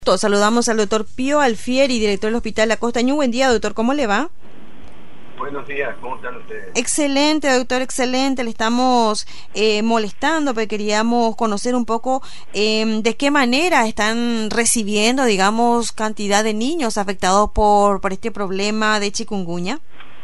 Saludamos al doctor Pío Alfieri, director del Hospital La Costa Ñu. Buen día, doctor, ¿cómo le va? Buenos días, ¿cómo están ustedes? Excelente, doctor, excelente. Le estamos molestando porque queríamos conocer un poco de qué manera están recibiendo, digamos, cantidad de niños afectados por este problema de chikungunya.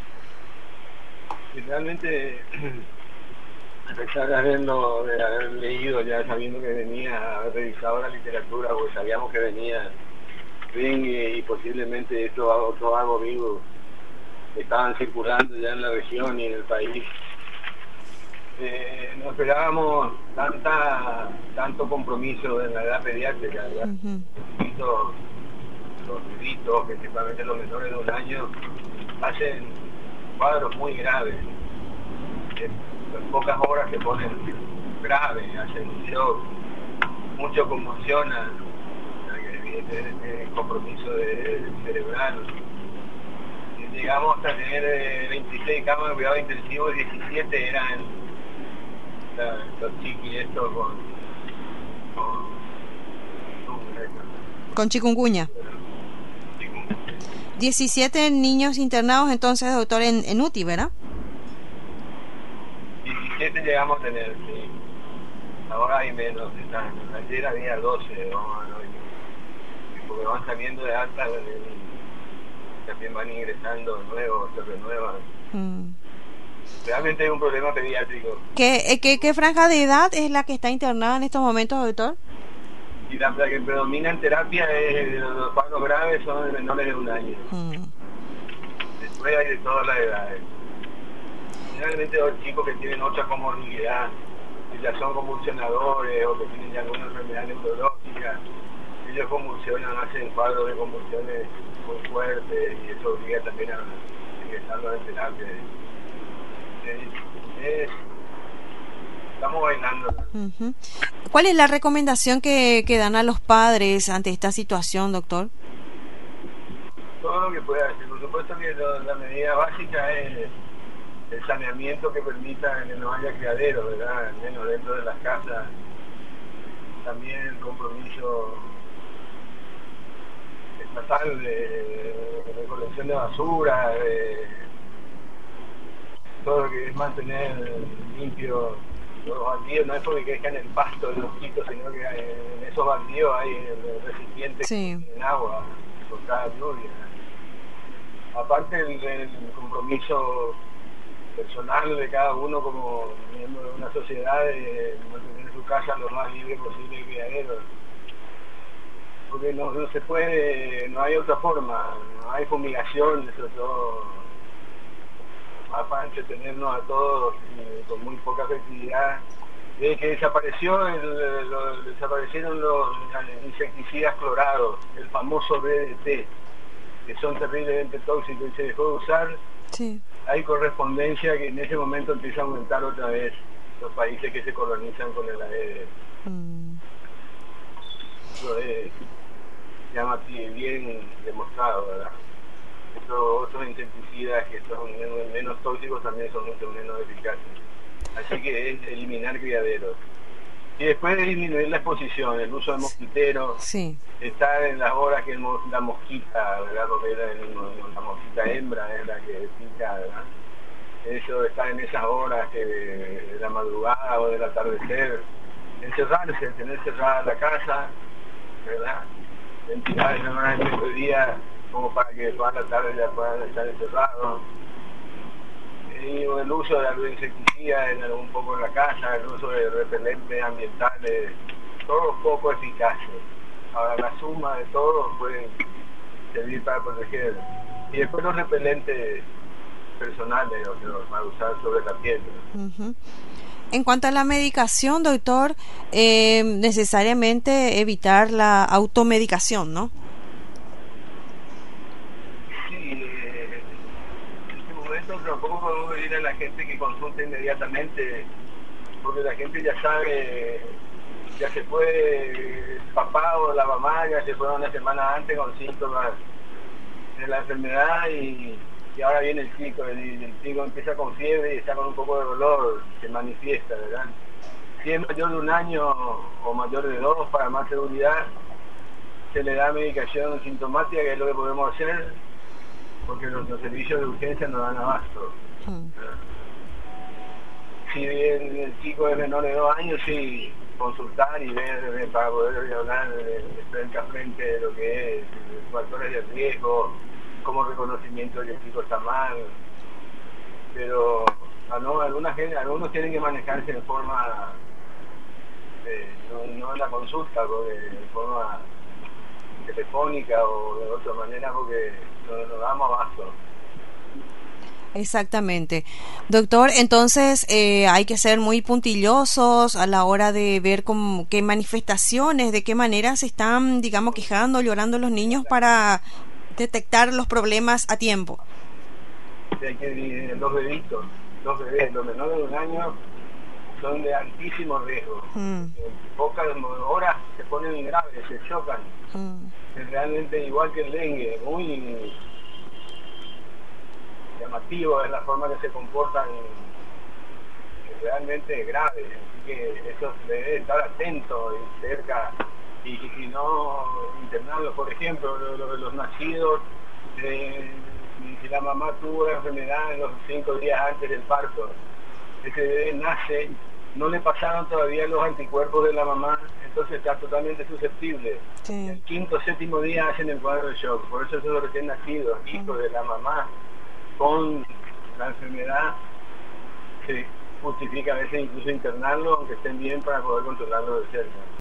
Y realmente, a pesar de haber leído ya sabiendo que venía, haber revisado la literatura, porque sabíamos que venía dengue y posiblemente otro algo vivo estaban circulando ya en la región y en el país. No esperábamos tanto compromiso en la edad pediátrica, ¿verdad? Los bebitos, principalmente los menores de un año, hacen cuadros muy graves. En pocas horas se ponen graves, hacen un shock, mucho conmocionan, evidentemente compromiso cerebral. Llegamos hasta tener 26 camas de cuidado intensivo, 17 eran los chiquis estos con chikungunya. 17 niños internados entonces, doctor, en UTI, ¿verdad? 17 llegamos a tener, sí. Ahora hay menos, ayer había 12, porque van saliendo de alta, también van ingresando nuevos, se renuevan. Realmente es un problema pediátrico. ¿Qué franja de edad es la que está internada en estos momentos, doctor? Y la que predomina en terapia es los cuadros graves son de menores de un año. Después hay de todas las edades. Generalmente los chicos que tienen otra comorbilidad, que ya son convulsionadores o que tienen ya alguna enfermedad neurológica, ellos convulsionan, hacen cuadros de convulsiones muy fuertes y eso obliga también a ingresarlos en terapia. Estamos bailando. ¿Cuál es la recomendación que dan a los padres ante esta situación, doctor? Todo lo que pueda hacer. Por supuesto que la medida básica es el saneamiento que permita que no haya criaderos, ¿verdad? Al menos dentro de las casas. También el compromiso estatal de recolección de basura, todo lo que es mantener limpio los baldíos. No es porque crezcan en el pasto los mosquitos, sino que en esos baldíos hay recipientes en agua por cada lluvia. Aparte el compromiso personal de cada uno como miembro de una sociedad de mantener su casa lo más libre posible de criaderos, porque no se puede, no hay otra forma, no hay fumigación, sobre todo para entretenernos a todos con muy poca efectividad. Desde que desaparecieron los insecticidas clorados, el famoso DDT, que son terriblemente tóxicos y se dejó de usar, hay correspondencia que en ese momento empieza a aumentar otra vez los países que se colonizan con el AED. Eso es bien demostrado, ¿verdad? Otros insecticidas que son menos tóxicos también son mucho menos eficaces. Así que es eliminar criaderos. Y después de disminuir la exposición, el uso de mosquiteros, estar en las horas que la mosquita, ¿verdad? Porque la mosquita hembra es la que pica, ¿verdad? Eso, estar en esas horas de la madrugada o del atardecer, encerrarse, tener cerrada la casa, ¿verdad? Ventilar en horas del mediodía como para que toda la tarde ya puedan estar encerrados. Y el uso de algún insecticida un poco en la casa, el uso de repelentes ambientales, todos poco eficaces. Ahora la suma de todos pueden servir para proteger. Y después los repelentes personales, para usar sobre la piel. En cuanto a la medicación, doctor, necesariamente evitar la automedicación, ¿no? Tampoco podemos pedir a la gente que consulte inmediatamente, porque la gente ya sabe, ya se fue el papá o la mamá, ya se fueron una semana antes con síntomas de la enfermedad y ahora viene el chico empieza con fiebre y está con un poco de dolor, se manifiesta, ¿verdad? Si es mayor de un año o mayor de 2, para más seguridad, se le da medicación sintomática, que es lo que podemos hacer, porque los servicios de urgencia no dan abasto. Si el chico es menor de 2 años, sí, consultar y ver para poder hablar frente a frente de lo que es factores de riesgo, como reconocimiento de que el chico está mal, pero algunos tienen que manejarse de forma, no en la consulta, porque de forma telefónica o de otra manera, porque no damos abasto. Exactamente. Doctor, entonces hay que ser muy puntillosos a la hora de ver qué manifestaciones, de qué manera se están, digamos, quejando, llorando los niños para detectar los problemas a tiempo. Hay que los bebés, los menores de 1 año son de altísimo riesgo. En pocas horas se ponen graves, se chocan. Es realmente igual que el dengue, muy llamativo es la forma que se comportan, realmente grave, así que eso se debe estar atento y cerca, y no internarlos. Por ejemplo, los nacidos, si la mamá tuvo la enfermedad en los 5 días antes del parto, ese bebé nace, no le pasaron todavía los anticuerpos de la mamá, entonces está totalmente susceptible. Sí. El 5º o 7º día hacen el cuadro de shock, por eso esos recién nacidos, hijos de la mamá con la enfermedad, se justifica a veces incluso internarlo, aunque estén bien, para poder controlarlo de cerca.